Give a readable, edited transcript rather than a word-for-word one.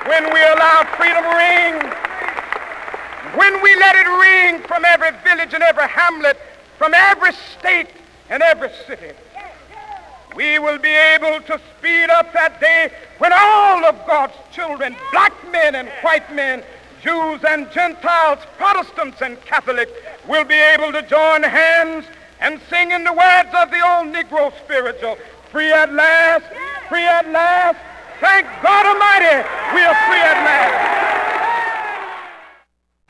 when we allow freedom ring, when we let it ring from every village and every hamlet, from every state and every city, we will be able to speed up that day when all of God's children, black men and white men, Jews and Gentiles, Protestants and Catholics, will be able to join hands and sing in the words of the old Negro spiritual, free at last, free at last. Thank God Almighty, we are free at last.